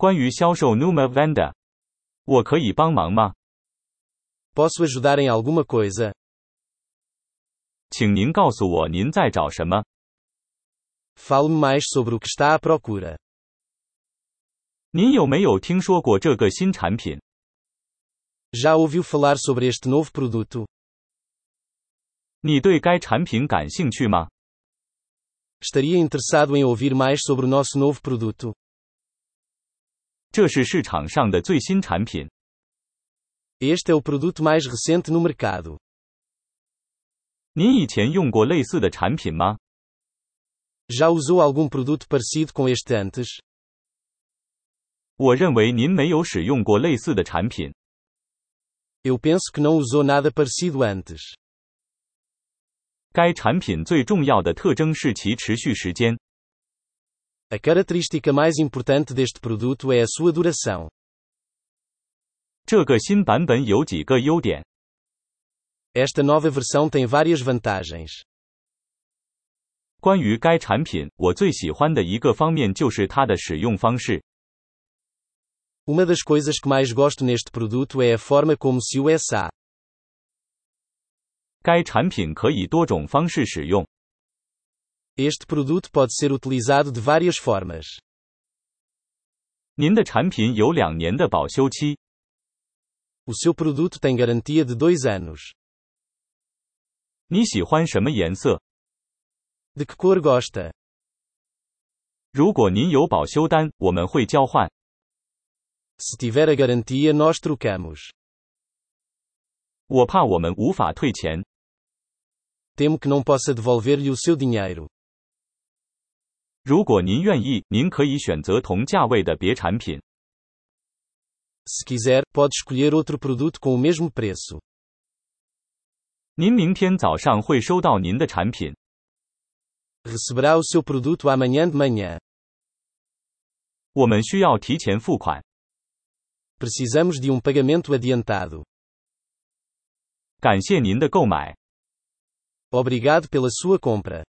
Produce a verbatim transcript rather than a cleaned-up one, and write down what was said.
关于销售 Numa Venda， 我可以帮忙吗？ Posso ajudar em alguma coisa? 请您告诉我您在找什么。 Fale-me mais sobre o que está à procura. 您有没有听说过这个新产品？ Já ouviu falar sobre este novo produto? 你对该产品感兴趣吗？ Estaria interessado em ouvir mais sobre o nosso novo produto? 这是市场上的最新产品。 Este é o produto mais recente no mercado. 您以前用过类似的产品吗？ Já usou algum produto parecido com este antes? 我认为您没有使用过类似的产品。 Eu penso que não usou nada parecido antes. 该产品最重要的特征是其持续时间。 A característica mais importante deste produto é a sua duração. 这个新版本有几个优点。 Esta nova versão tem várias vantagens. 关于该产品，我最喜欢的一个方面就是它的使用方式。 Uma das coisas que mais gosto neste produto é a forma como se usa. 该产品可以多种方式使用。 Este produto pode ser utilizado de várias formas. 您的产品有两年的保修期。 O seu produto tem garantia de dois anos. 你喜欢什么颜色？ De que cor gosta? 如果您有保修单，我们会交换。 Se tiver a garantia, nós trocamos. 我怕我们无法退钱。 Temo que não possa devolver-lhe o seu dinheiro. 如果您愿意，您可以选择同价位的别产品。 Se quiser, pode escolher outro produto com o mesmo preço. 您明天早上会收到您的产品。 Receberá o seu produto amanhã de manhã. 我们需要提前付款。 Precisamos de um pagamento adiantado. 感谢您的购买。 Obrigado pela sua compra.